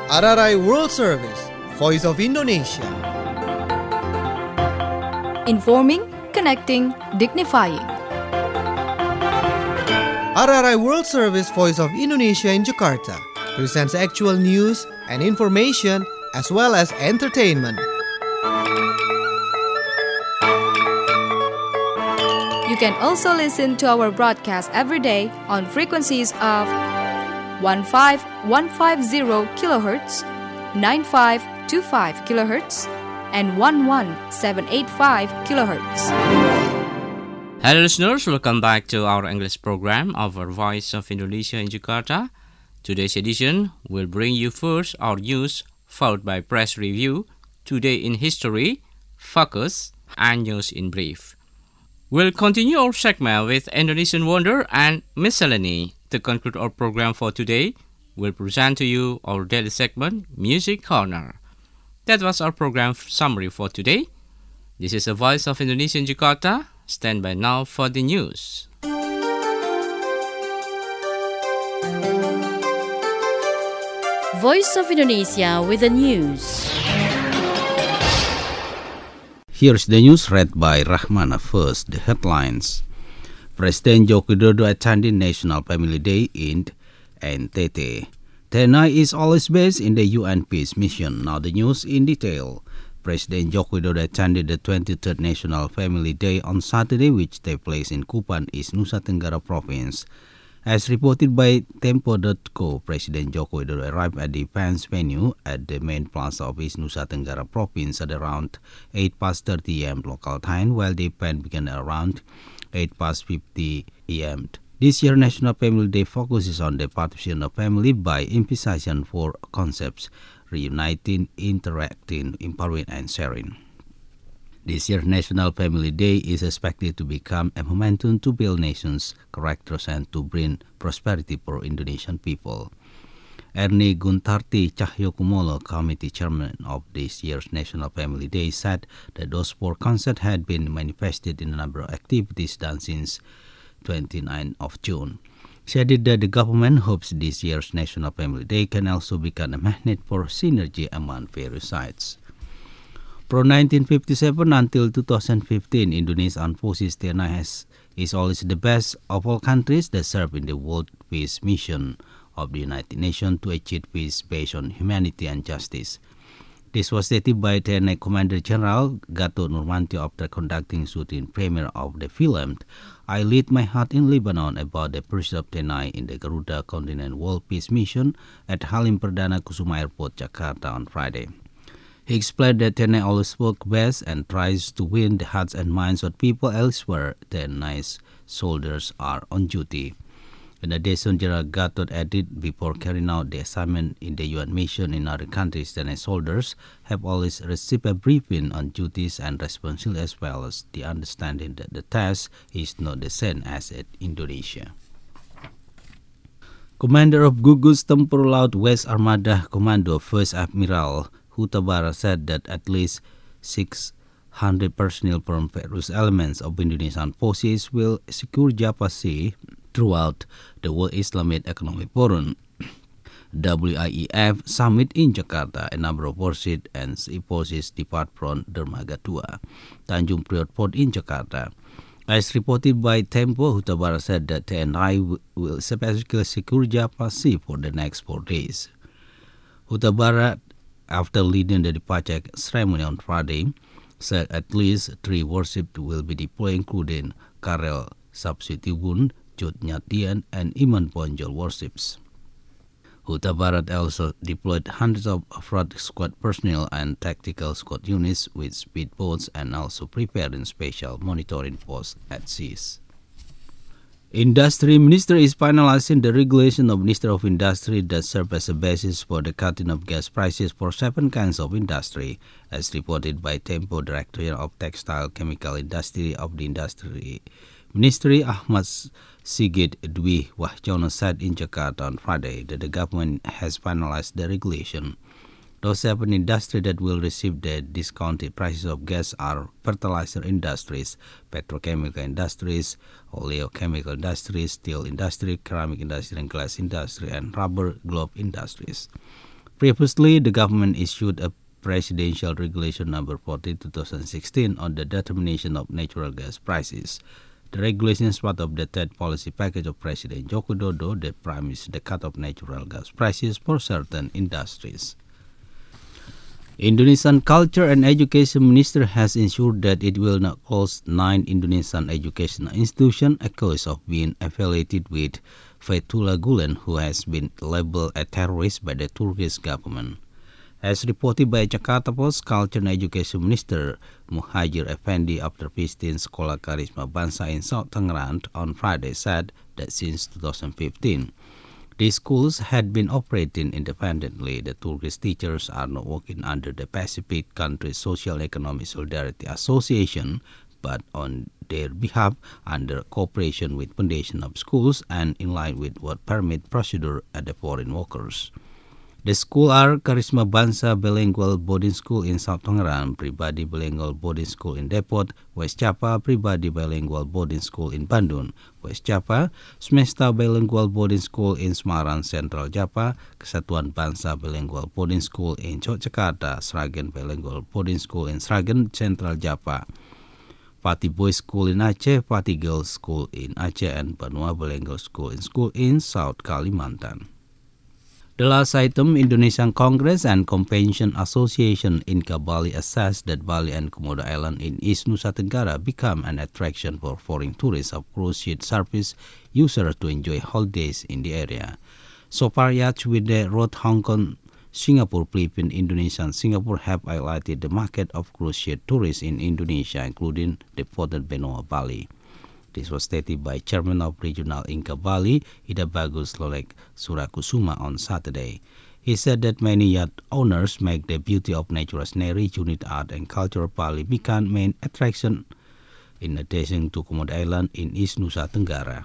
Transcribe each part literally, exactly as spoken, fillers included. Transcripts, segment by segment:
R R I World Service, Voice of Indonesia. Informing, connecting, dignifying. R R I World Service, Voice of Indonesia in Jakarta presents actual news and information as well as entertainment. You can also listen to our broadcast every day on frequencies of fifteen fifty kilohertz, ninety-five twenty-five kilohertz, and eleven seven eighty-five kilohertz. Hello listeners, welcome back to our English program of our Voice of Indonesia in Jakarta. Today's edition will bring you first our news, followed by press review, Today in History, Focus, and News in Brief. We'll continue our segment with Indonesian Wonder and Miscellany. To conclude our program for today, we'll present to you our daily segment, Music Corner. That was our program summary for today. This is the Voice of Indonesia in Jakarta. Stand by now for the news. Voice of Indonesia with the news. Here's the news read by Rahmana. First, the headlines. President Joko Widodo attended National Family Day in N T T. T N I is always based in the U N Peace Mission. Now the news in detail. President Joko Widodo attended the twenty-third National Family Day on Saturday, which took place in Kupang, East Nusa Tenggara Province. As reported by Tempo dot co, President Joko Widodo arrived at the event's venue at the main plaza of East Nusa Tenggara Province at around eight past thirty a.m. local time, while the event began around eight past fifty a.m. This year, National Family Day focuses on the participation of family by emphasizing four concepts: reuniting, interacting, empowering, and sharing. This year's National Family Day is expected to become a momentum to build nations' characters and to bring prosperity for Indonesian people. Ernie Guntarti Cahyokumolo, committee chairman of this year's National Family Day, said that those four concepts had been manifested in a number of activities done since twenty-ninth of June. She added that the government hopes this year's National Family Day can also become a magnet for synergy among various sides. From nineteen fifty-seven until two thousand fifteen, Indonesia's Armed Forces T N I has, is always the best of all countries that serve in the World Peace Mission of the United Nations to achieve peace based on humanity and justice. This was stated by T N I Commander General Gatot Nurmantio after conducting shooting premiere of the film I Lead My Heart in Lebanon about the pursuit of T N I in the Garuda Continent World Peace Mission at Halim Perdana Kusuma Airport, Jakarta on Friday. He explained that T N I always works best and tries to win the hearts and minds of people elsewhere. T N I's soldiers are on duty. In addition, General Gatot added, before carrying out the assignment in the U N mission in other countries, T N I soldiers have always received a briefing on duties and responsibilities, as well as the understanding that the task is not the same as at Indonesia. Commander of Gugus Tempur Laut West Armada Commando First Admiral Huta Barat said that at least six hundred personnel from various elements of Indonesian forces will secure Java Sea throughout the World Islamic Economic Forum W I E F summit in Jakarta. A number of warships and sea forces depart from Dermaga Tua, Tanjung Priok Port in Jakarta. As reported by Tempo, Huta Barat said that T N I w- will specifically secure Java Sea for the next four days. Huta Barat, after leading the departure ceremony on Friday, said at least three warships will be deployed, including Karel Sapsitibun, Jod Nyatian, and Iman Ponjol warships. Huta Barat also deployed hundreds of fraud squad personnel and tactical squad units with speedboats and also preparing special monitoring posts at seas. Industry Minister is finalizing the regulation of Minister of Industry that serve as a basis for the cutting of gas prices for seven kinds of industry, as reported by Tempo Director of Textile Chemical Industry of the Industry Ministry Ahmad Sigit Dwi Wahjono said in Jakarta on Friday that the government has finalized the regulation. Those seven industries that will receive the discounted prices of gas are fertilizer industries, petrochemical industries, oleochemical industries, steel industry, ceramic industry, and glass industry, and rubber glove industries. Previously, the government issued a Presidential Regulation number forty twenty sixteen on the determination of natural gas prices. The regulation is part of the third policy package of President Joko Widodo that promised the cut of natural gas prices for certain industries. Indonesian Culture and Education Minister has ensured that it will not close nine Indonesian educational institutions accused of being affiliated with Fethullah Gulen, who has been labeled a terrorist by the Turkish government. As reported by Jakarta Post, Culture and Education Minister Muhajir Effendi after visiting Sekolah Karisma Bangsa in South Tangerang on Friday said that since two thousand fifteen, these schools had been operating independently. The Turkish teachers are not working under the Pacific Countries Social and Economic Solidarity Association, but on their behalf under cooperation with Foundation of Schools and in line with what permit procedure at the foreign workers. The schools are Karisma Bangsa Bilingual Boarding School in South Tangerang, Pribadi Bilingual Boarding School in Depot, West Java, Pribadi Bilingual Boarding School in Bandung, West Java, Semesta Bilingual Boarding School in Semarang, Central Java, Kesatuan Bangsa Bilingual Boarding School in Yogyakarta, Sragen Bilingual Boarding School in Sragen, Central Java, Pati Boys School in Aceh, Pati Girls School in Aceh, and Banua Bilingual School in School in South Kalimantan. The last item, Indonesian Congress and Convention Association in Bali assessed that Bali and Komodo Island in East Nusa Tenggara become an attraction for foreign tourists of cruise ship service users to enjoy holidays in the area. So far, yachts with the route Hong Kong, Singapore, Philippines, Indonesia, and Singapore have highlighted the market of cruise ship tourists in Indonesia, including the Port Benua, Bali. This was stated by Chairman of Regional Inka Bali, Ida Bagus Lolek Surakusuma on Saturday. He said that many yacht owners make the beauty of natural scenery, unique art, and culture of Bali become main attraction in addition to Komodo Island in East Nusa Tenggara.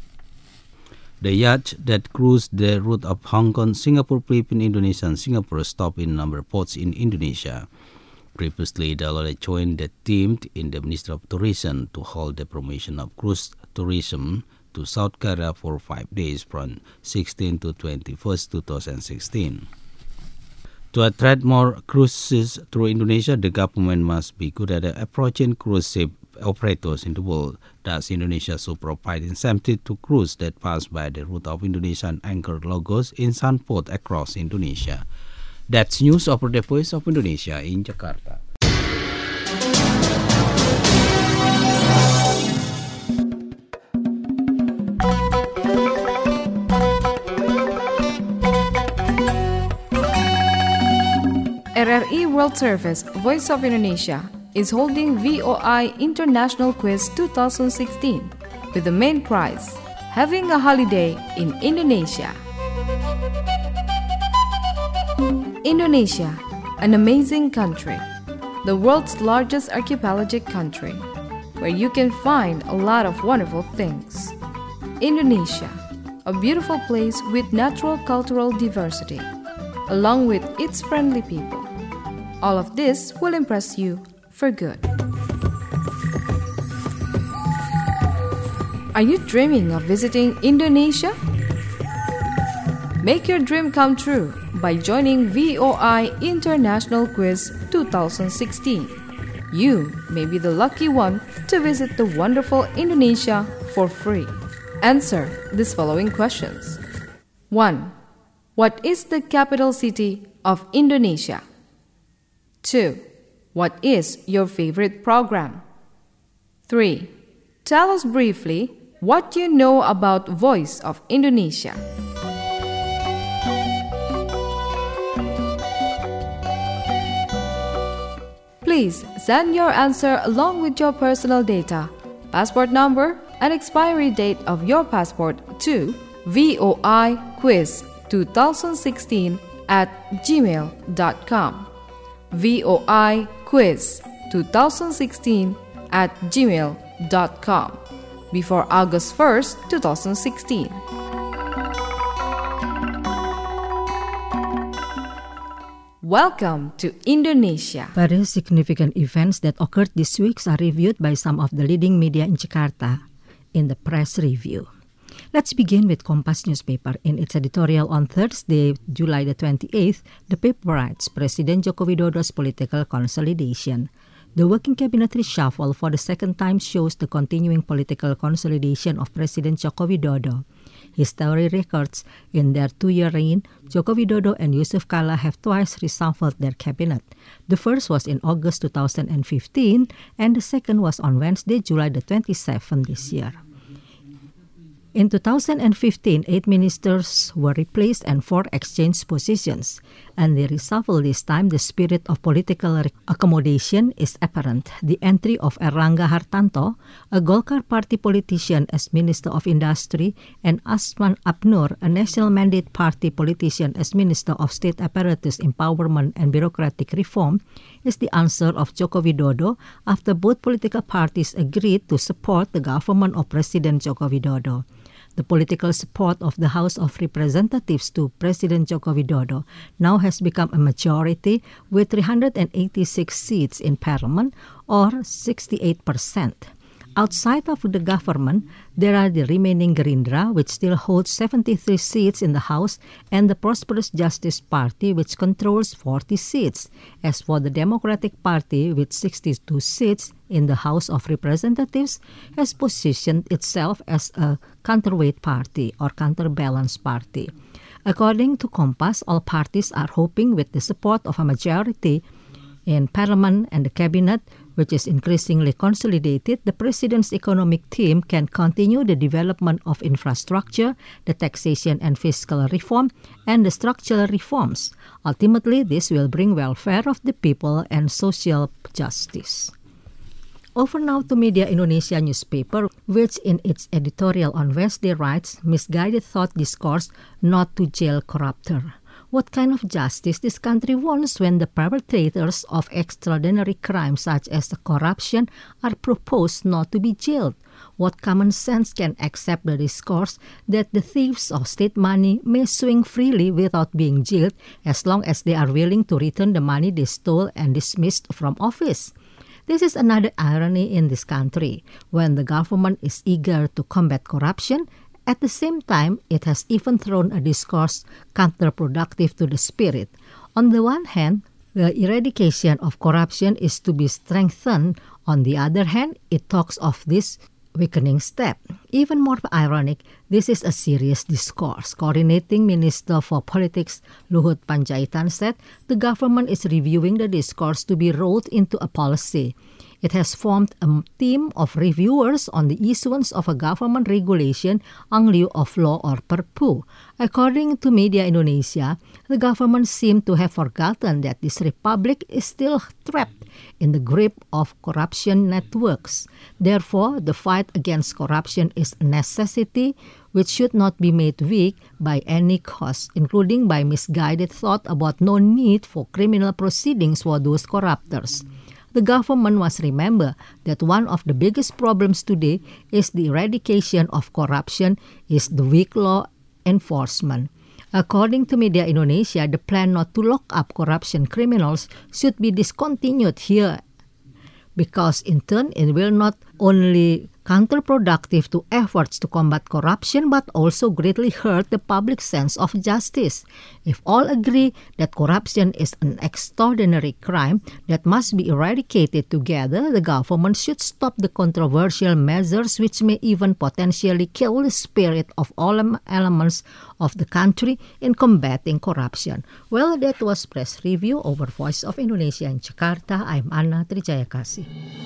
The yacht that cruised the route of Hong Kong, Singapore, Philippines, Indonesia, and Singapore stopped in a number of ports in Indonesia. Previously, the Lolek joined the team in the Ministry of Tourism to hold the promotion of cruise tourism to South Korea for five days from sixteenth to twenty-first, twenty sixteen. To attract more cruises through Indonesia, the government must be good at approaching cruise ship operators in the world. Thus, Indonesia should provide incentive to cruise that pass by the route of Indonesian anchored logos in some ports across Indonesia. That's news of the Voice of Indonesia in Jakarta. R R I World Service, Voice of Indonesia, is holding V O I International Quiz twenty sixteen with the main prize, having a holiday in Indonesia. Indonesia, an amazing country, the world's largest archipelagic country, where you can find a lot of wonderful things. Indonesia, a beautiful place with natural cultural diversity, along with its friendly people. All of this will impress you for good. Are you dreaming of visiting Indonesia? Make your dream come true by joining V O I International Quiz twenty sixteen. You may be the lucky one to visit the wonderful Indonesia for free. Answer these following questions. one. What is the capital city of Indonesia? two. What is your favorite program? three. Tell us briefly what you know about Voice of Indonesia. Please send your answer along with your personal data, passport number, and expiry date of your passport to voiquiz twenty sixteen at gmail dot com. voiquiz twenty sixteen at gmail dot com before August first, twenty sixteen. Welcome to Indonesia. Various significant events that occurred this week are reviewed by some of the leading media in Jakarta in the press review. Let's begin with Kompas newspaper. In its editorial on Thursday, July the twenty-eighth, the paper writes, President Joko Widodo's political consolidation. The working cabinet reshuffle for the second time shows the continuing political consolidation of President Joko Widodo. History records in their two-year reign, Joko Widodo and Yusuf Kala have twice reshuffled their cabinet. The first was in August two thousand fifteen, and the second was on Wednesday, July the twenty-seventh this year. In two thousand fifteen, eight ministers were replaced and four exchanged positions, and the reshuffle this time, the spirit of political accommodation is apparent. The entry of Erlangga Hartanto, a Golkar party politician, as Minister of Industry, and Asman Abnur, a National Mandate Party politician, as Minister of State Apparatus Empowerment and Bureaucratic Reform, is the answer of Joko Widodo after both political parties agreed to support the government of President Joko Widodo. The political support of the House of Representatives to President Joko Widodo now has become a majority with three hundred eighty-six seats in Parliament, or sixty-eight percent. Outside of the government, there are the remaining Gerindra, which still holds seventy-three seats in the House, and the Prosperous Justice Party, which controls forty seats. As for the Democratic Party, with sixty-two seats in the House of Representatives, has positioned itself as a counterweight party or counterbalance party. According to Kompas, all parties are hoping with the support of a majority in Parliament and the Cabinet, which is increasingly consolidated, the President's economic team can continue the development of infrastructure, the taxation and fiscal reform, and the structural reforms. Ultimately, this will bring welfare of the people and social justice. Over now to Media Indonesia newspaper, which in its editorial on Wednesday writes, misguided thought discourse not to jail corruptor. What kind of justice this country wants when the perpetrators of extraordinary crimes such as corruption are proposed not to be jailed? What common sense can accept the discourse that the thieves of state money may swing freely without being jailed as long as they are willing to return the money they stole and dismissed from office? This is another irony in this country. When the government is eager to combat corruption, at the same time, it has even thrown a discourse counterproductive to the spirit. On the one hand, the eradication of corruption is to be strengthened. On the other hand, it talks of this weakening step. Even more ironic, this is a serious discourse. Coordinating Minister for Politics Luhut Panjaitan said the government is reviewing the discourse to be rolled into a policy. It has formed a team of reviewers on the issuance of a government regulation in lieu of law or Perpu. According to Media Indonesia, the government seemed to have forgotten that this republic is still trapped in the grip of corruption networks. Therefore, the fight against corruption is a necessity which should not be made weak by any cost, including by misguided thought about no need for criminal proceedings for those corruptors. The government must remember that one of the biggest problems today is the eradication of corruption is the weak law enforcement. According to Media Indonesia, the plan not to lock up corruption criminals should be discontinued here because in turn it will not only counterproductive to efforts to combat corruption but also greatly hurt the public sense of justice. If all agree that corruption is an extraordinary crime that must be eradicated together, the government should stop the controversial measures which may even potentially kill the spirit of all elements of the country in combating corruption. Well, that was press review over Voice of Indonesia in Jakarta. I'm Anna Trijayakasih.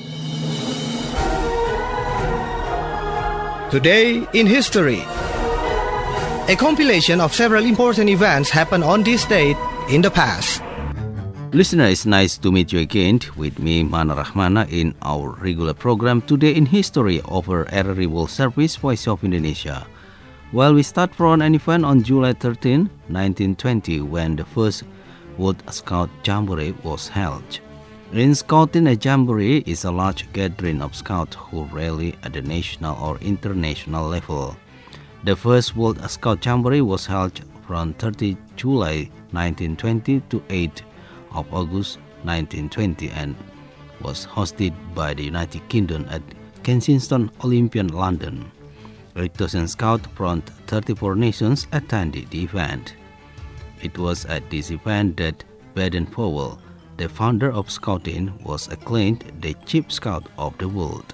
Today in History. A compilation of several important events happened on this date in the past. Listener, it's nice to meet you again with me, Mana Rahmana, in our regular program Today in History over R R I World Service Voice of Indonesia. Well, we start from an event on July thirteenth, nineteen twenty, when the first World Scout Jamboree was held. In Scouting, a jamboree is a large gathering of scouts who rally at the national or international level. The first World Scout Jamboree was held from thirtieth of July nineteen twenty to eighth of August nineteen twenty and was hosted by the United Kingdom at Kensington Olympian, London. eight thousand scouts from thirty-four nations attended the event. It was at this event that Baden-Powell, the founder of Scouting, was acclaimed the chief scout of the world.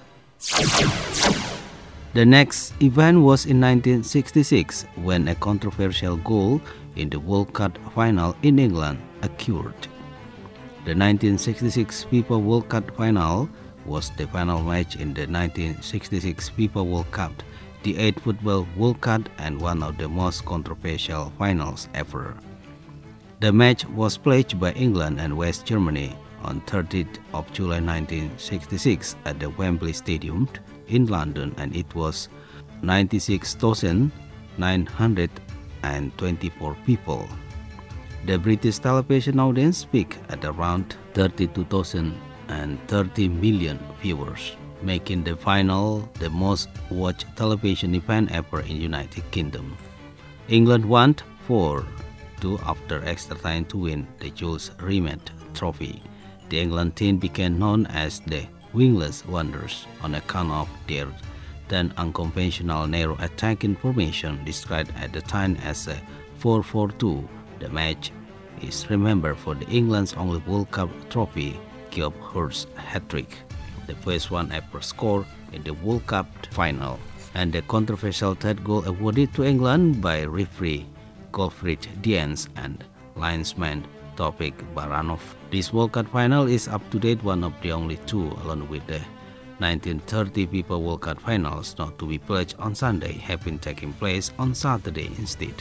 The next event was in nineteen sixty-six, when a controversial goal in the World Cup final in England occurred. The nineteen sixty-six FIFA World Cup final was the final match in the nineteen sixty-six FIFA World Cup, the eighth Football World Cup and one of the most controversial finals ever. The match was played by England and West Germany on thirtieth of July nineteen sixty-six at the Wembley Stadium in London, and it was ninety-six thousand nine hundred twenty-four people. The British television audience peaked at around thirty-two thousand thirty million viewers, making the final the most watched television event ever in the United Kingdom. England won four two after extra time to win the Jules Rimet Trophy. The England team became known as the Wingless Wonders on account of their then unconventional narrow attacking formation described at the time as a four four two. The match is remembered for the England's only World Cup trophy, Geoff Hurst's hat-trick, the first one ever scored in the World Cup final, and the controversial third goal awarded to England by referee Gottfried Dienz and linesman Topik Baranov. This World Cup final is up to date one of the only two, along with the nineteen thirty FIFA World Cup finals, not to be played on Sunday, have been taking place on Saturday instead.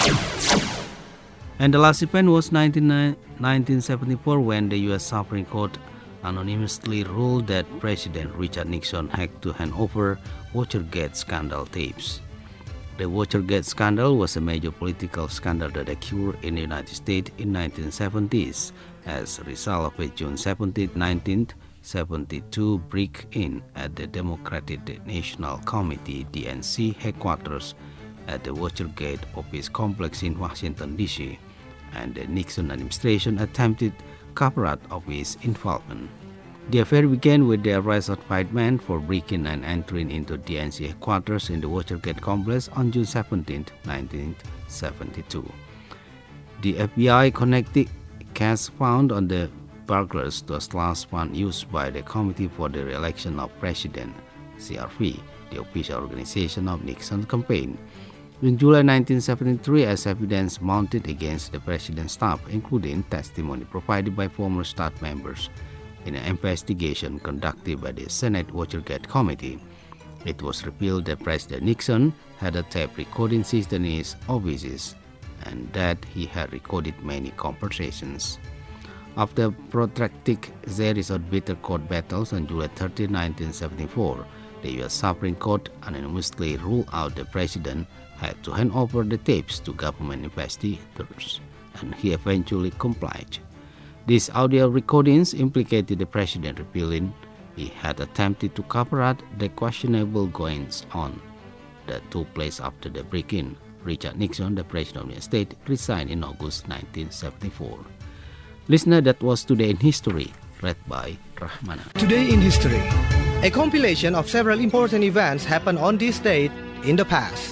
And the last event was nineteen seventy-four, when the U S Supreme Court anonymously ruled that President Richard Nixon had to hand over Watergate scandal tapes. The Watergate scandal was a major political scandal that occurred in the United States in the nineteen seventies as a result of a June seventeenth, nineteen seventy-two break-in at the Democratic National Committee D N C headquarters at the Watergate office complex in Washington, D C, and the Nixon administration attempted cover-up of his involvement. The affair began with the arrest of five men for breaking and entering into D N C headquarters in the Watergate complex on June seventeenth, nineteen seventy-two. The F B I connected cash found on the burglars to a slush fund used by the Committee for the Re-election of President, C R V, the official organization of Nixon's campaign. In July nineteen seventy-three, as evidence mounted against the president's staff, including testimony provided by former staff members, in an investigation conducted by the Senate Watergate Committee, it was revealed that President Nixon had a tape recording system in his offices and that he had recorded many conversations. After a protracted series of bitter court battles on July thirtieth, nineteen seventy-four, the U S Supreme Court unanimously ruled out the president had to hand over the tapes to government investigators, and he eventually complied. These audio recordings implicated the president, revealing he had attempted to cover up the questionable goings-on that took place after the break-in. Richard Nixon, the president of the United States, resigned in August nineteen seventy-four. Listener, that was Today in History, read by Rahmana. Today in History, a compilation of several important events happened on this date in the past.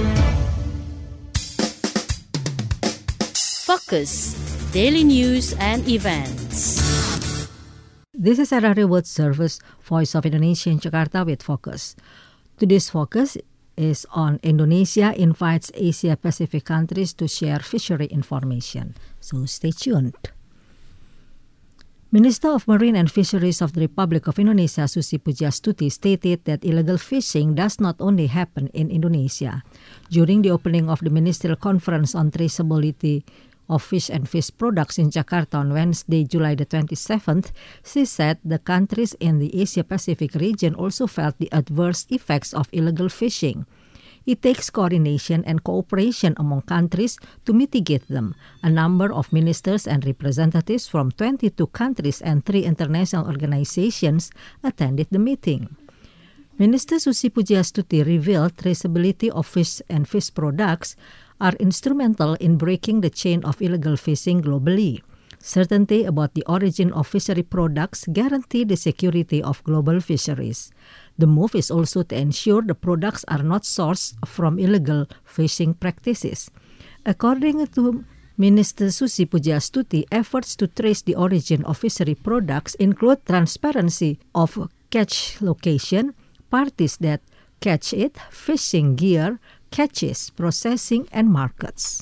Focus, daily news and events. This is R R A World Service, Voice of Indonesia in Jakarta with Focus. Today's focus is on Indonesia invites Asia Pacific countries to share fishery information. So stay tuned. Minister of Marine and Fisheries of the Republic of Indonesia, Susi Pujiastuti, stated that illegal fishing does not only happen in Indonesia. During the opening of the Ministerial Conference on Traceability of Fish and Fish Products in Jakarta on Wednesday, July the twenty-seventh, she said the countries in the Asia-Pacific region also felt the adverse effects of illegal fishing. It takes coordination and cooperation among countries to mitigate them. A number of ministers and representatives from twenty-two countries and three international organizations attended the meeting. Minister Susi Pujiastuti revealed traceability of fish and fish products are instrumental in breaking the chain of illegal fishing globally. Certainty about the origin of fishery products guarantee the security of global fisheries. The move is also to ensure the products are not sourced from illegal fishing practices. According to Minister Susi Pujiastuti, efforts to trace the origin of fishery products include transparency of catch location, parties that catch it, fishing gear, catches, processing, and markets.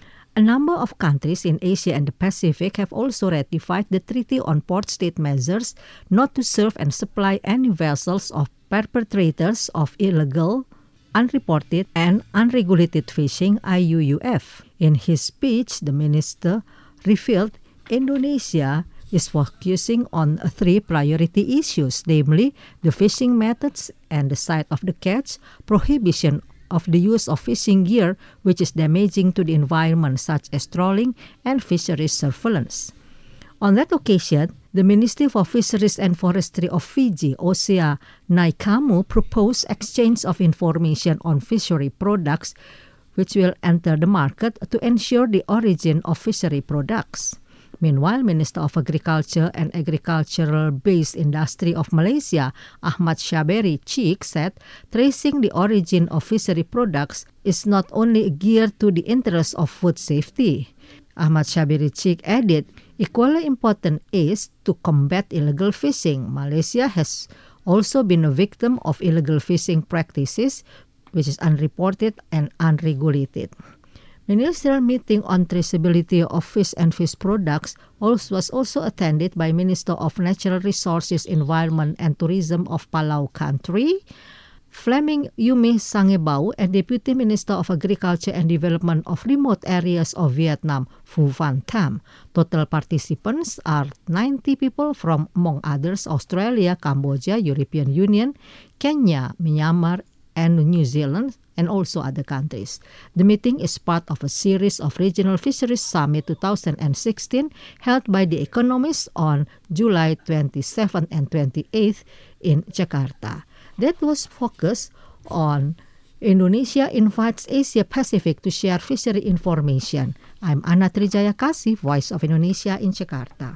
A number of countries in Asia and the Pacific have also ratified the Treaty on Port State Measures not to serve and supply any vessels of perpetrators of illegal, unreported, and unregulated fishing, I U U F. In his speech, the minister revealed Indonesia is focusing on three priority issues, namely the fishing methods and the site of the catch, prohibition of the use of fishing gear which is damaging to the environment such as trolling and fisheries surveillance. On that occasion, the Ministry for Fisheries and Forestry of Fiji, Osea Naikamu, proposed exchange of information on fishery products which will enter the market to ensure the origin of fishery products. Meanwhile, Minister of Agriculture and Agricultural-Based Industry of Malaysia, Ahmad Shaberi Cheek, said tracing the origin of fishery products is not only geared to the interest of food safety. Ahmad Shaberi Cheek added, equally important is to combat illegal fishing. Malaysia has also been a victim of illegal fishing practices, which is unreported and unregulated. Ministerial meeting on traceability of fish and fish products also was also attended by Minister of Natural Resources, Environment and Tourism of Palau country, Fleming Yumi Sangebau, and Deputy Minister of Agriculture and Development of Remote Areas of Vietnam, Phu Van Tham. Total participants are ninety people from, among others, Australia, Cambodia, European Union, Kenya, Myanmar, and New Zealand, and also other countries. The meeting is part of a series of Regional Fisheries Summit twenty sixteen held by The Economist on July twenty-seventh and twenty-eighth in Jakarta. That was focused on Indonesia invites Asia Pacific to share fishery information. I'm Ana Trijaya Kasih, Voice of Indonesia in Jakarta.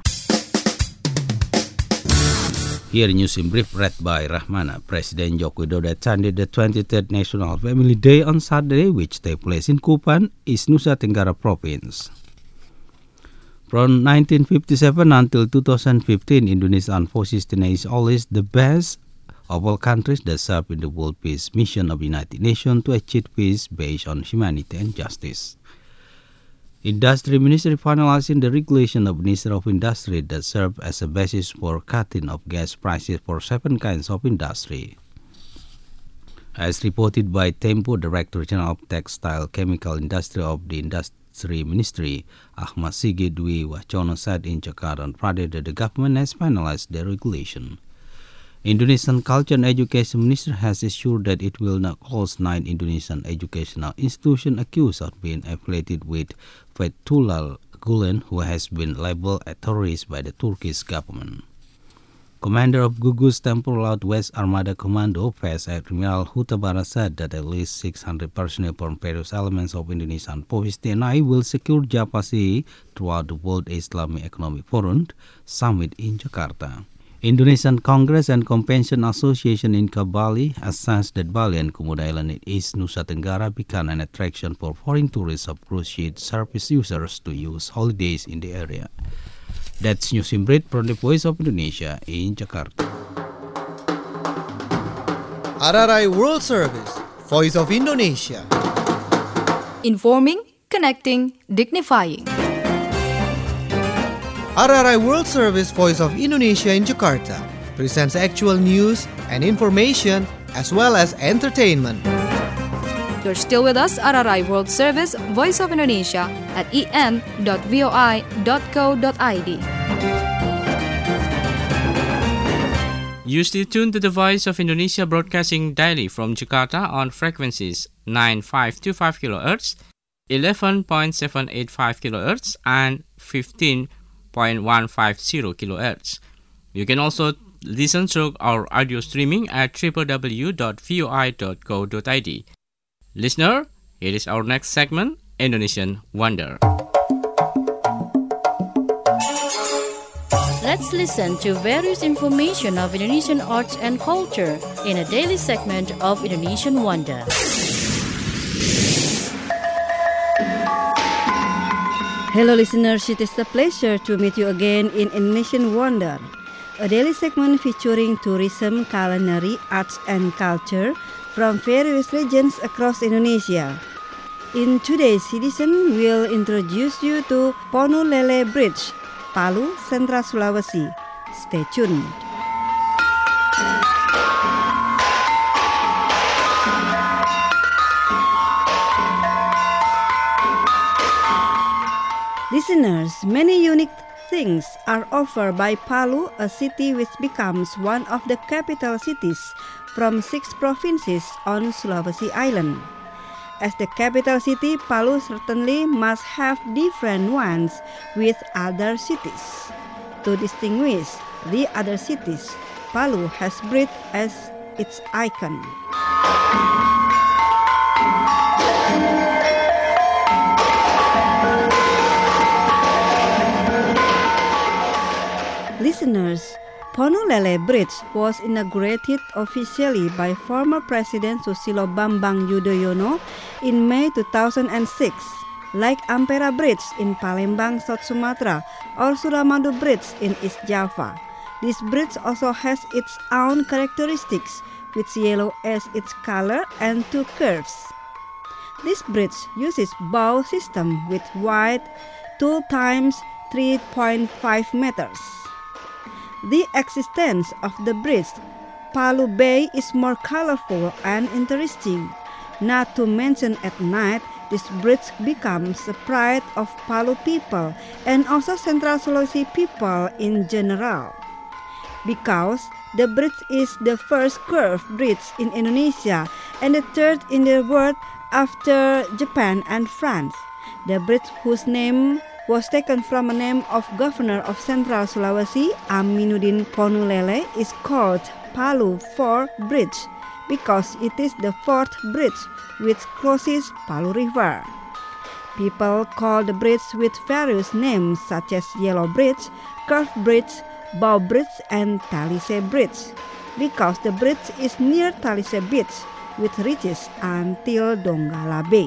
Here news in brief read by Rahmana. President Joko Widodo attended the twenty-third National Family Day on Saturday, which took place in Kupang, East Nusa Tenggara Province. From nineteen fifty-seven until two thousand fifteen, Indonesian Forces is always the best of all countries that serve in the World Peace Mission of the United Nations to achieve peace based on humanity and justice. Industry Ministry finalizing the regulation of Ministry of Industry that serve as a basis for cutting of gas prices for seven kinds of industry. As reported by Tempo, Director General of Textile Chemical Industry of the Industry Ministry, Ahmad Sigit Dwi Wahcono said in Jakarta on Friday that the government has finalized the regulation. Indonesian Culture and Education Minister has assured that it will not close nine Indonesian educational institutions accused of being affiliated with Fethullah Gulen, who has been labeled a terrorist by the Turkish government. Commander of Gugus Tempur Laut West Armada Commando, Vice Admiral Huta said that at least six hundred personnel from various elements of Indonesian Forces T N I will secure Japasi throughout the World Islamic Economic Forum Summit in Jakarta. Indonesian Congress and Convention Association in Bali assessed that Bali and Komodo Island in East Nusa Tenggara become an attraction for foreign tourists of cruise ship service users to use holidays in the area. That's news in brief from the Voice of Indonesia in Jakarta. R R I World Service, Voice of Indonesia. Informing, connecting, dignifying. R R I World Service Voice of Indonesia in Jakarta presents actual news and information as well as entertainment. You're still with us, R R I World Service Voice of Indonesia at e n dot voi dot co dot i d. You stay tuned to the Voice of Indonesia broadcasting daily from Jakarta on frequencies nine five two five kilohertz, eleven point seven eight five kilohertz, and fifteen point one five zero kilohertz. You can also listen to our audio streaming at w w w dot voi dot co dot i d. Listener, here is our next segment, Indonesian Wonder. listen to various information of Indonesian arts and culture in a daily segment of Indonesian Wonder. Hello listeners, it is a pleasure to meet you again in Indonesian Wonder, a daily segment featuring tourism, culinary, arts and culture from various regions across Indonesia. In today's edition, we'll introduce you to Ponulele Bridge, Palu, Central Sulawesi. Stay tuned. Listeners, many unique things are offered by Palu, a city which becomes one of the capital cities from six provinces on Sulawesi Island. As the capital city, Palu certainly must have different ones with other cities. To distinguish the other cities, Palu has bridge as its icon. Listeners, Ponulele Bridge was inaugurated officially by former President Susilo Bambang Yudhoyono in May two thousand six. Like Ampera Bridge in Palembang, South Sumatra, or Suramadu Bridge in East Java, this bridge also has its own characteristics, with yellow as its color and two curves. This bridge uses bow system with width two times three point five meters. The existence of the bridge, Palu Bay, is more colorful and interesting. Not to mention at night, this bridge becomes the pride of Palu people and also Central Sulawesi people in general. Because the bridge is the first curved bridge in Indonesia and the third in the world after Japan and France. The bridge, whose name was taken from a name of Governor of Central Sulawesi, Aminuddin Ponulele, is called Palu Four Bridge because it is the fourth bridge which crosses Palu River. People call the bridge with various names such as Yellow Bridge, Curved Bridge, Bow Bridge, and Talise Bridge because the bridge is near Talise Beach, which reaches until Donggala Bay.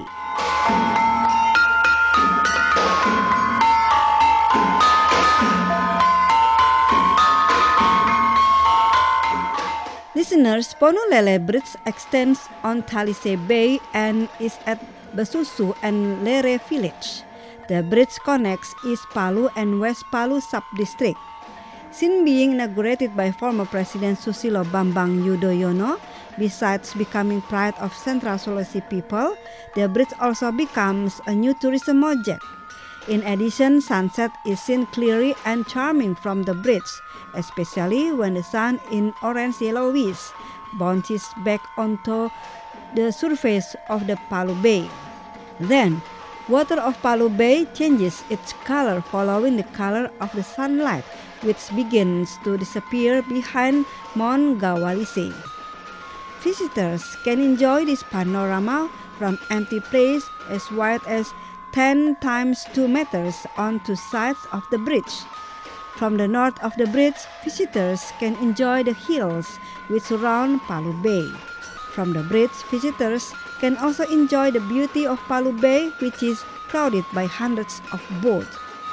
Listeners, Ponulele Bridge extends on Talise Bay and is at Basusu and Lere village. The bridge connects East Palu and West Palu sub-district. Since being inaugurated by former President Susilo Bambang Yudhoyono, besides becoming pride of Central Sulawesi people, the bridge also becomes a new tourism object. In addition, sunset is seen clearly and charming from the bridge, especially when the sun in orange-yellowish bounces back onto the surface of the Palu Bay. Then, water of Palu Bay changes its color following the color of the sunlight, which begins to disappear behind Mount Gawalise. Visitors can enjoy this panorama from empty place as wide as ten times two meters on two sides of the bridge. From the north of the bridge, visitors can enjoy the hills which surround Palu Bay. From the bridge, visitors can also enjoy the beauty of Palu Bay, which is crowded by hundreds of boats.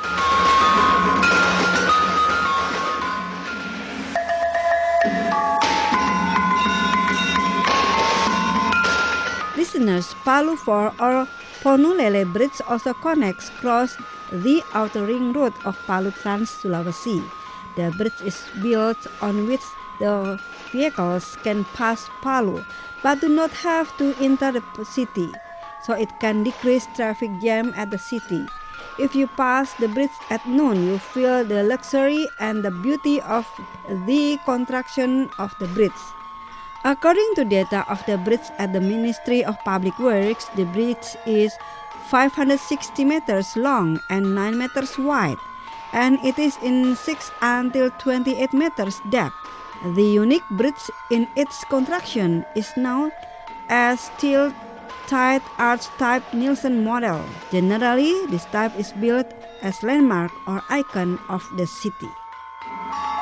Listeners, Palu Four or Ponulele Bridge also connects across the outer ring road of Palu Trans Sulawesi. The bridge is built on which the vehicles can pass Palu but do not have to enter the city, so it can decrease traffic jam at the city. If you pass the bridge at noon, you feel the luxury and the beauty of the construction of the bridge. According to data of the bridge at the Ministry of Public Works, the bridge is five hundred sixty meters long and nine meters wide, and it is in six until twenty-eight meters depth. The unique bridge in its construction is known as steel tight arch type Nielsen model. Generally, this type is built as landmark or icon of the city.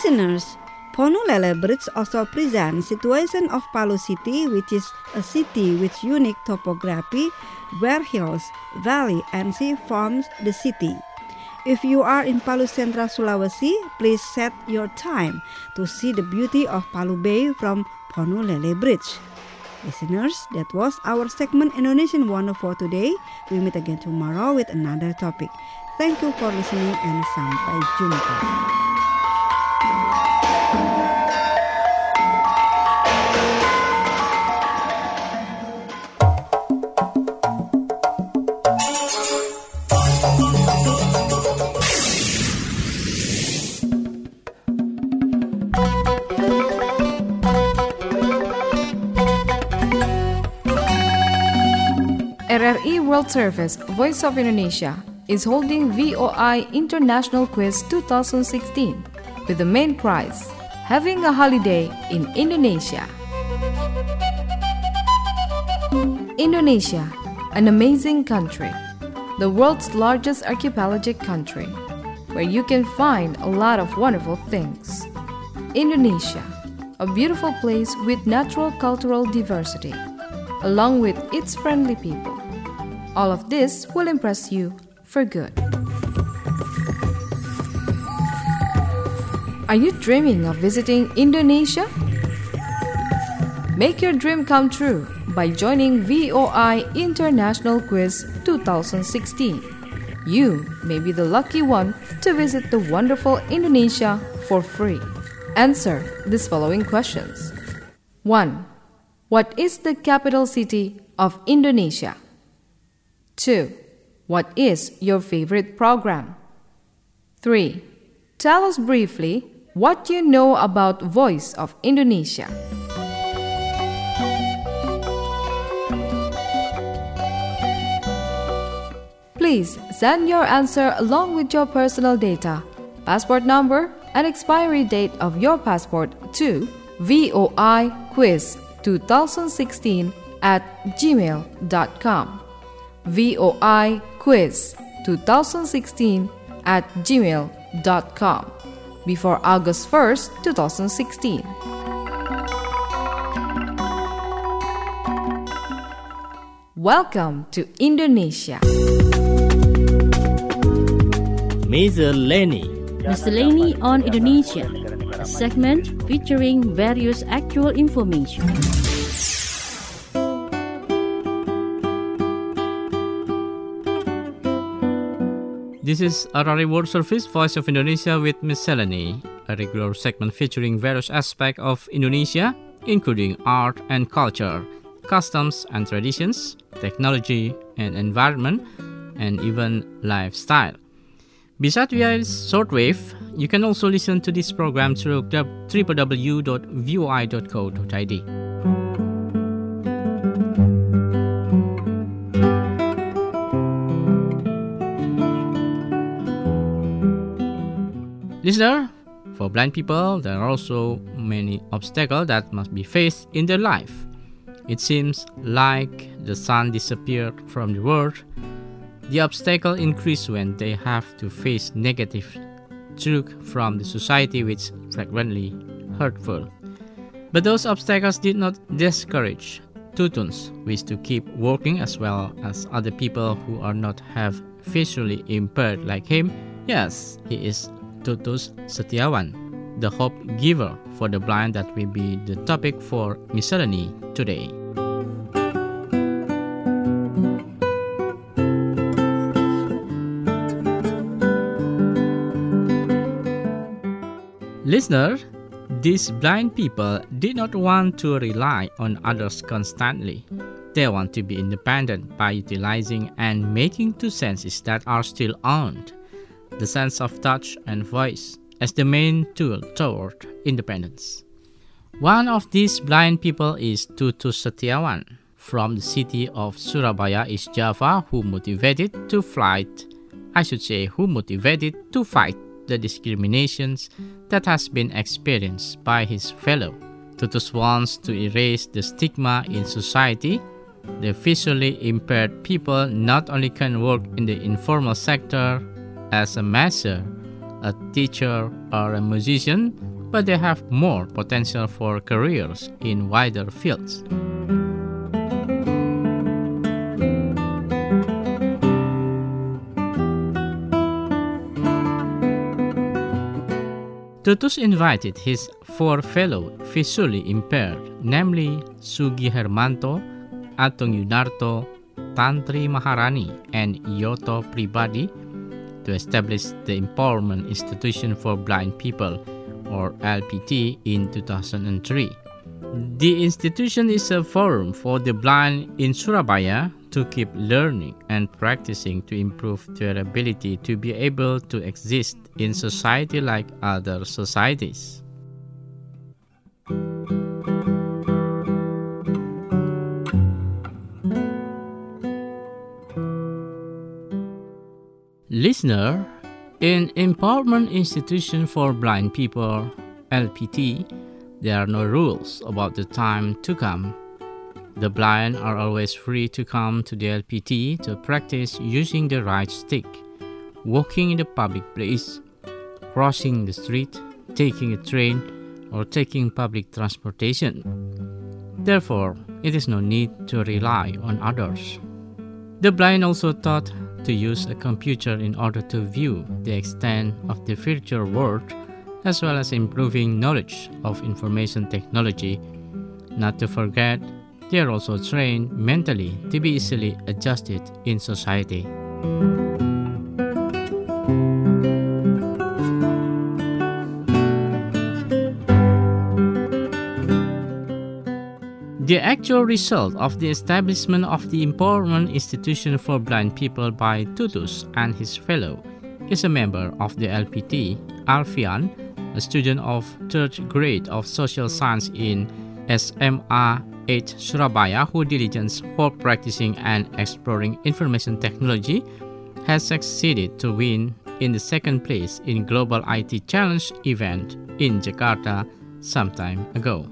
Listeners, Pono Lele Bridge also presents situation of Palu City, which is a city with unique topography, where hills, valley, and sea forms the city. If you are in Palu Central, Sulawesi, please set your time to see the beauty of Palu Bay from Pono Lele Bridge. Listeners, that was our segment Indonesian Wonder for today. We meet again tomorrow with another topic. Thank you for listening and sampai jumpa. R R I World Service Voice of Indonesia is holding V O I International Quiz twenty sixteen with the main prize, having a holiday in Indonesia. Indonesia, an amazing country, the world's largest archipelagic country, where you can find a lot of wonderful things. Indonesia, a beautiful place with natural cultural diversity, along with its friendly people. All of this will impress you for good. Are you dreaming of visiting Indonesia? Make your dream come true by joining V O I International Quiz twenty sixteen. You may be the lucky one to visit the wonderful Indonesia for free. Answer these following questions. one. What is the capital city of Indonesia? two. What is your favorite program? three. Tell us briefly what you know about Voice of Indonesia. Please send your answer along with your personal data, passport number, and expiry date of your passport to voiquiz twenty sixteen at gmail dot com. voiquiz twenty sixteen at gmail dot com before August first, twenty sixteen. Welcome to Indonesia. Miscellany. Miscellany on Indonesia, a segment featuring various actual information. This is R R I World Service Voice of Indonesia with Miscellany, a regular segment featuring various aspects of Indonesia, including art and culture, customs and traditions, technology and environment, and even lifestyle. Besides via shortwave, you can also listen to this program through w w w dot v o i dot co dot i d. Listener, for blind people, there are also many obstacles that must be faced in their life. It seems like the sun disappeared from the world. The obstacle increase when they have to face negative truth from the society, which frequently hurtful. But those obstacles did not discourage Tutuns, wish to keep working as well as other people who are not have visually impaired like him. Yes, he is Tutus Setiawan, the hope giver for the blind. That will be the topic for Miscellany today. Listener, these blind people did not want to rely on others constantly. They want to be independent by utilizing and making two senses that are still owned, the sense of touch and voice, as the main tool toward independence. One of these blind people is Tutus Setiawan from the city of Surabaya, East Java, who motivated to fight, I should say, who motivated to fight the discriminations that has been experienced by his fellow. Tutus wants to erase the stigma in society. The visually impaired people not only can work in the informal sector as a master, a teacher, or a musician, but they have more potential for careers in wider fields. Tutus invited his four fellow visually impaired, namely Sugi Hermanto, Atong Yunarto, Tantri Maharani, and Yoto Pribadi, to establish the Empowerment Institution for Blind People, or L P T, in two thousand three. The institution is a forum for the blind in Surabaya to keep learning and practicing to improve their ability to be able to exist in society like other societies. Listener, in Empowerment Institution for Blind People, L P T, there are no rules about the time to come. The blind are always free to come to the L P T to practice using the right stick, walking in the public place, crossing the street, taking a train, or taking public transportation. Therefore, it is no need to rely on others. The blind also taught to use a computer in order to view the extent of the virtual world, as well as improving knowledge of information technology. Not to forget, they are also trained mentally to be easily adjusted in society. The actual result of the establishment of the Empowerment Institution for Blind People by Tutus and his fellow is a member of the L P T, Alfian, a student of third grade of social science in S M A eight Surabaya, who diligence for practicing and exploring information technology, has succeeded to win in the second place in Global I T Challenge event in Jakarta some time ago.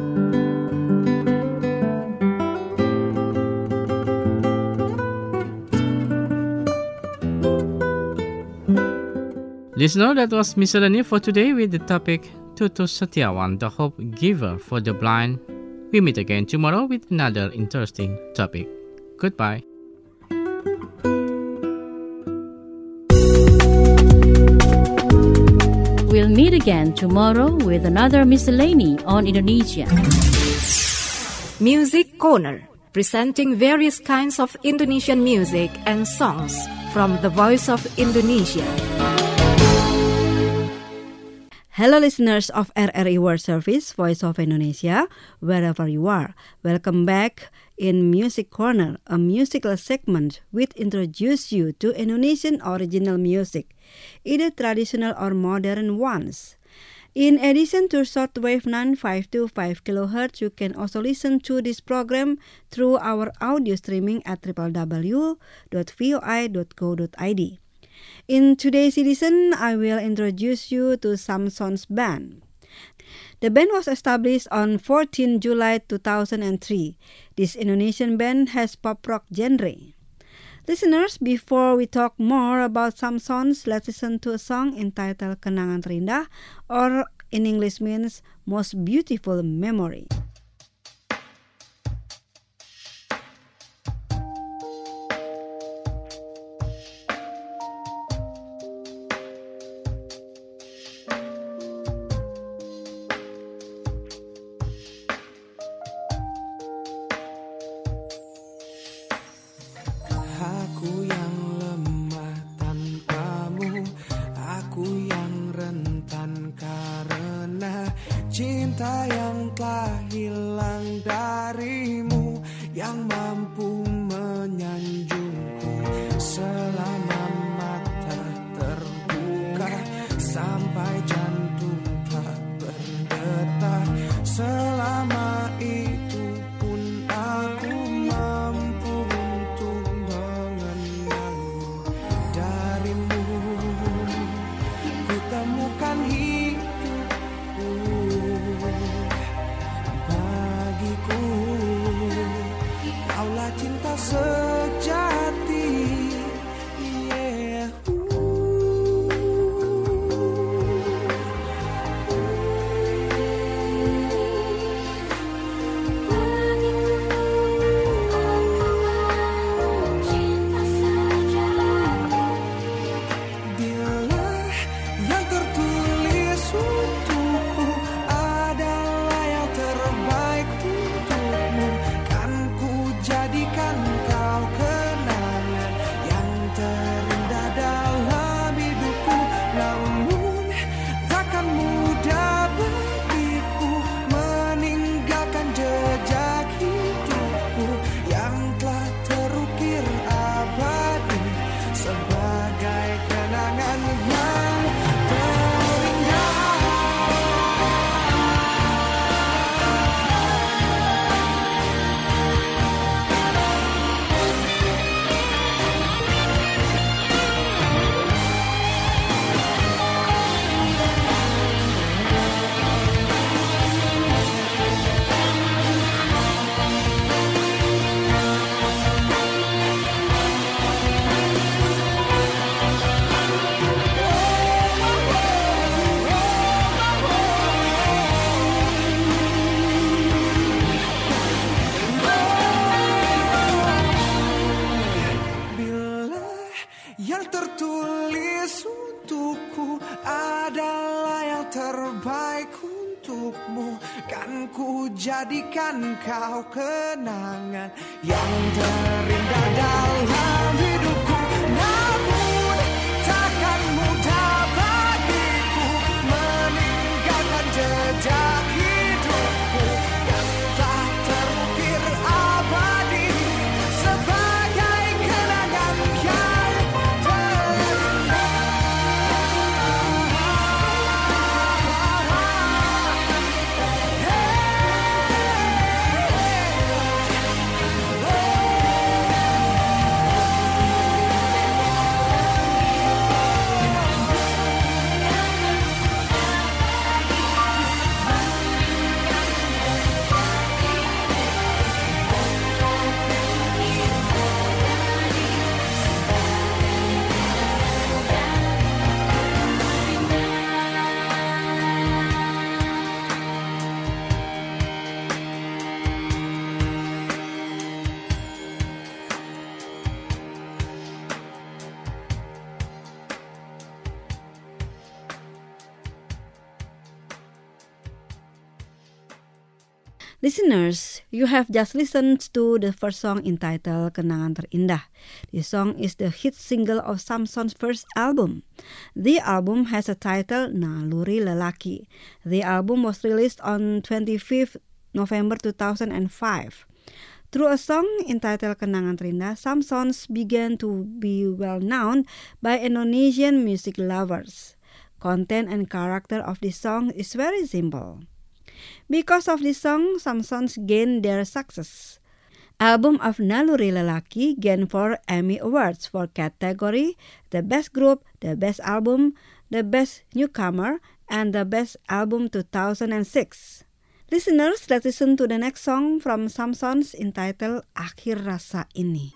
Listener, that was Miscellany for today with the topic Tutus Setiawan, the hope giver for the blind. We meet again tomorrow with another interesting topic. Goodbye. We'll meet again tomorrow with another Miscellany on Indonesia. Music Corner, presenting various kinds of Indonesian music and songs from the Voice of Indonesia. Hello listeners of R R I World Service, Voice of Indonesia, wherever you are. Welcome back in Music Corner, a musical segment which introduces you to Indonesian original music, either traditional or modern ones. In addition to shortwave nine five two five kilohertz, you can also listen to this program through our audio streaming at w w w dot voi dot co dot i d. In today's edition, I will introduce you to Samson's Band. The band was established on fourteenth July two thousand three. This Indonesian band has pop rock genre. Listeners, before we talk more about Samson's, let's listen to a song entitled Kenangan Terindah, or in English means Most Beautiful Memory. Cinta yang telah hilang darimu, yang mampu menyanjungku selama mata terbuka, sampai jantung tak berdetak. Selama itu pun aku mampu untuk mengenalmu. Darimu ku temukan hidupku, bagiku adalah yang terbaik untukmu. Kan ku jadikan kau kenangan yang terindah dalam hidupku. Namun takkan mudah bagiku meninggalkan jejak hidupku yang tak terukir abadi sebagai kenangan yang terindah. Listeners, you have just listened to the first song entitled Kenangan Terindah. This song is the hit single of Samson's first album. The album has a title Naluri Lelaki. The album was released on twenty-fifth November two thousand five. Through a song entitled Kenangan Terindah, Samsons began to be well known by Indonesian music lovers. Content and character of this song is very simple. Because of this song, Samsons gained their success. Album of Naluri Lelaki gained four Emmy Awards for category The Best Group, The Best Album, The Best Newcomer, and The Best Album two thousand six. Listeners, let's listen to the next song from Samsons entitled Akhir Rasa Ini.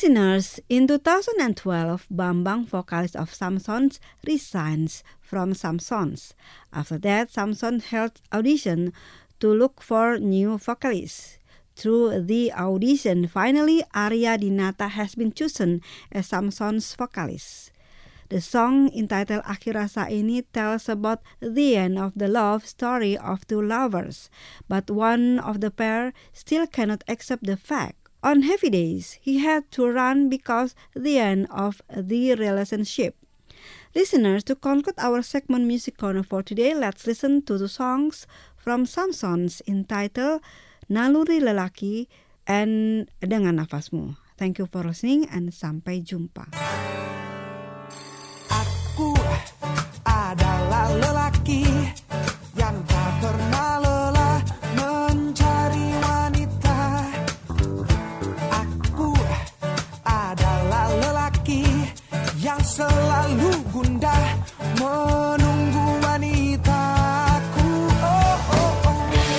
Listeners, in two thousand twelve, Bambang, vocalist of Samsons, resigns from Samsons. After that, Samsons held audition to look for new vocalists. Through the audition, finally Arya Dinata has been chosen as Samsons' vocalist. The song entitled Akhir Rasa ini tells about the end of the love story of two lovers, but one of the pair still cannot accept the fact. On heavy days, he had to run because the end of the relationship. Listeners, to conclude our segment Music Corner for today, let's listen to the songs from Samsons entitled Naluri Lelaki and Dengan Nafasmu. Thank you for listening and sampai jumpa. Aku adalah lelaki yang tak pernah lelah mencari wanita. Aku adalah lelaki yang selalu gundah menunggu wanitaku. Oh, oh, oh.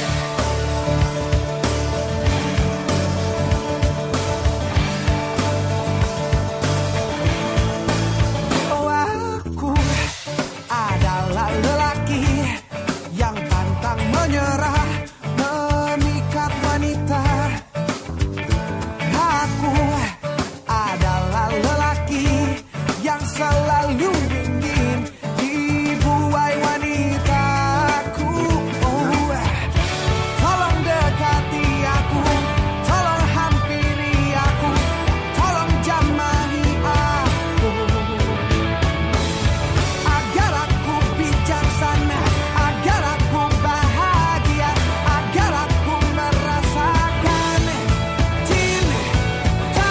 Oh, aku adalah lelaki yang pantang menyerah memikat wanita. Aku adalah lelaki yang selalu ingin dibuai wanitaku. Oh, tolong dekati aku, tolong hampiri aku, tolong jamahi aku, agar aku bijaksana, agar aku bahagia, agar aku merasakan cinta.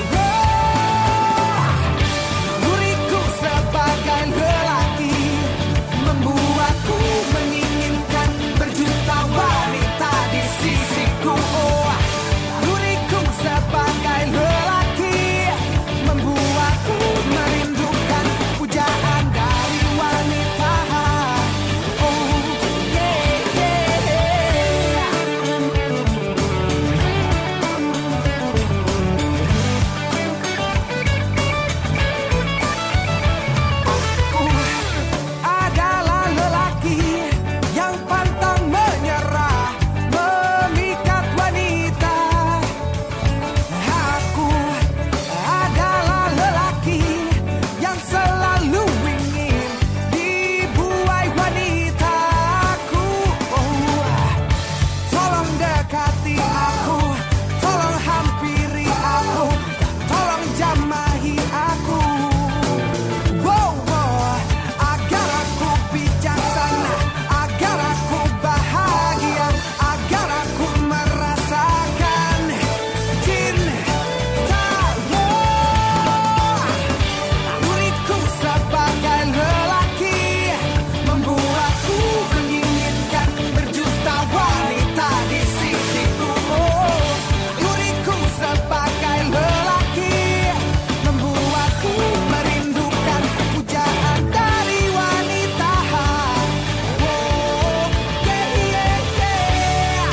Diriku sebagai lelaki membuatku menginginkan berjuta wanita di sisiku. Oh, diriku sebagai lelaki membuatku merindukan pujaan dari wanita. Oh, yeah, yeah. Aku adalah lelaki yang pantang menyerah memikat wanita. Aku adalah lelaki yang selalu ingin dibuai wanitaku. Oh, tolong dekati aku, tolong hampiri aku, tolong jamahi aku. Wow, wow, agar aku bijaksana, agar aku bahagia, agar aku merasakan cinta. Diriku sebagai lelaki membuatku menginginkan berjuta wanita di sisiku. Oh, diriku sebagai lelaki membuatku merindukan pujaan dari wanita. Oh, yeah, yeah, yeah.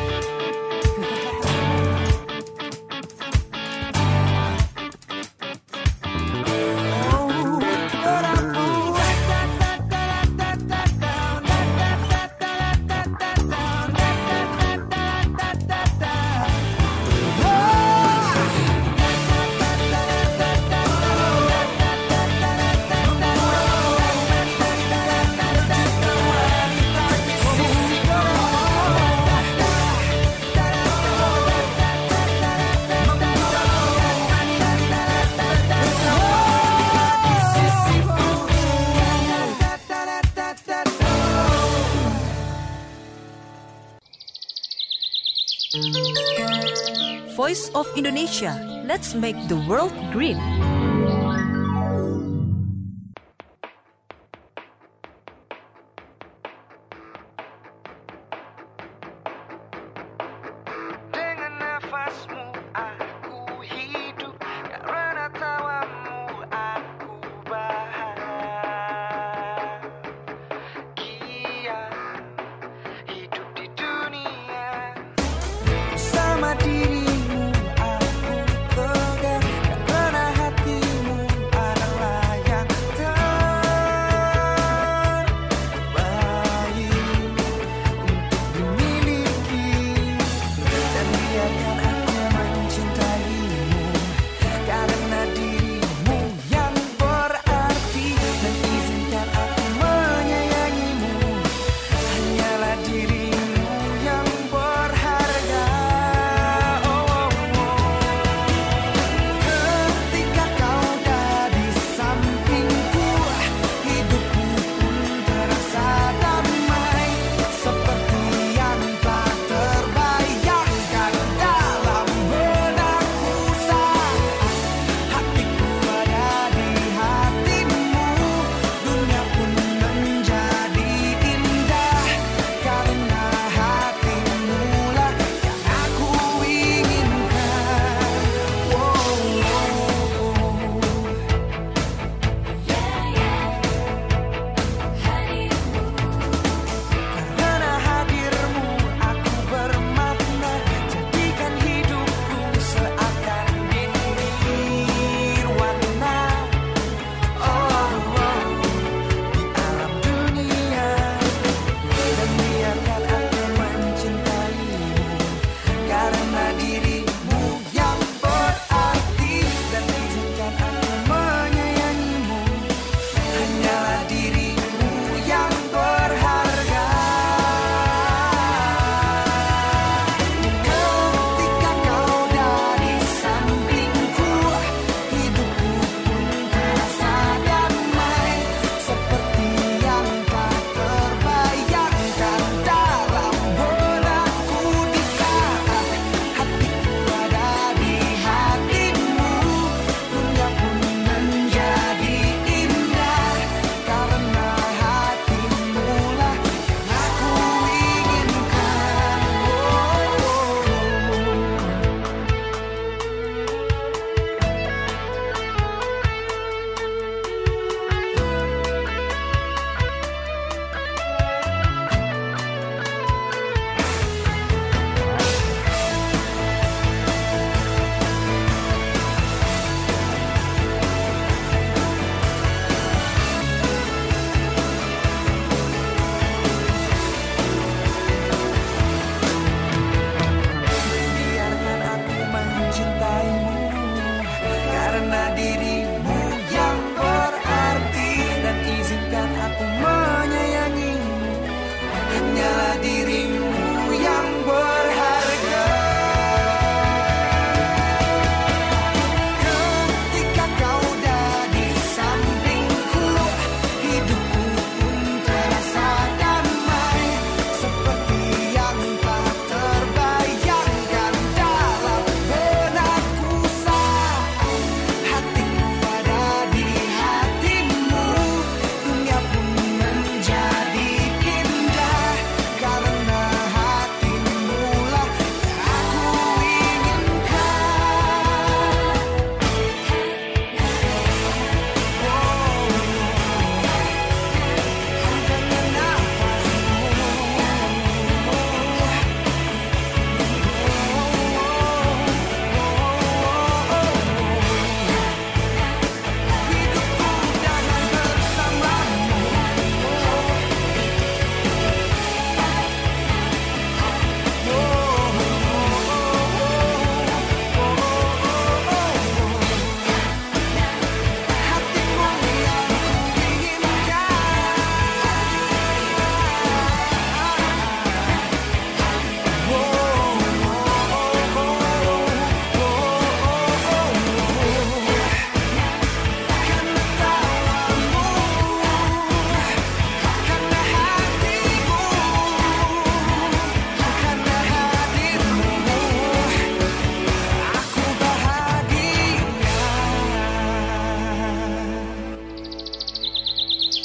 Voice of Indonesia. Let's make the world green. Dengan nafasmu aku hidup, karena tawamu aku bahagia. Hidup di dunia bersama dirimu aku tegar.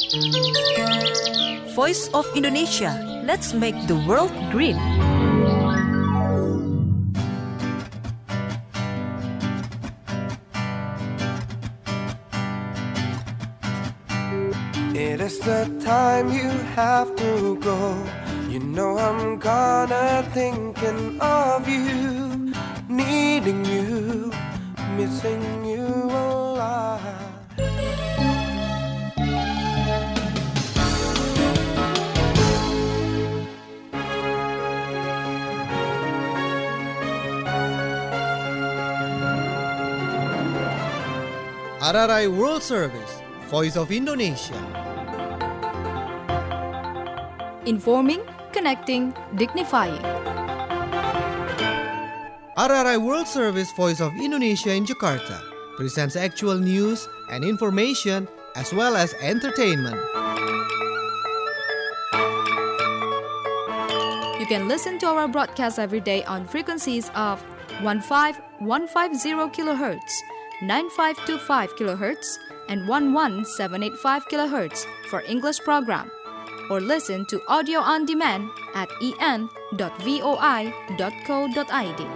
Voice of Indonesia. Let's make the world green. It is the time you have to go. You know I'm gonna thinking of you, needing you, missing you a lot. R R I World Service, Voice of Indonesia. Informing, connecting, dignifying. R R I World Service, Voice of Indonesia in Jakarta presents actual news and information as well as entertainment. You can listen to our broadcast every day on frequencies of fifteen fifteen kilohertz, ninety-five twenty-five kilohertz, and eleven seven eighty-five kilohertz for English program, or listen to audio on demand at e n dot voi dot co dot i d.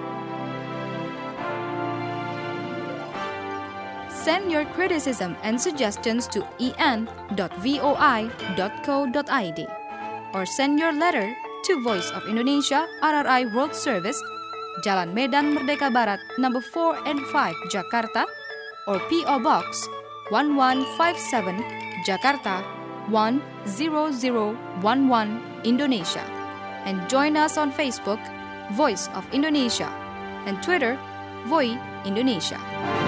Send your criticism and suggestions to e n dot voi dot co dot i d, or send your letter to Voice of Indonesia R R I World Service, Jalan Medan Merdeka Barat, number four and five, Jakarta, or P O Box one one five seven, Jakarta one zero zero one one, Indonesia. And join us on Facebook, Voice of Indonesia, and Twitter, Voi Indonesia.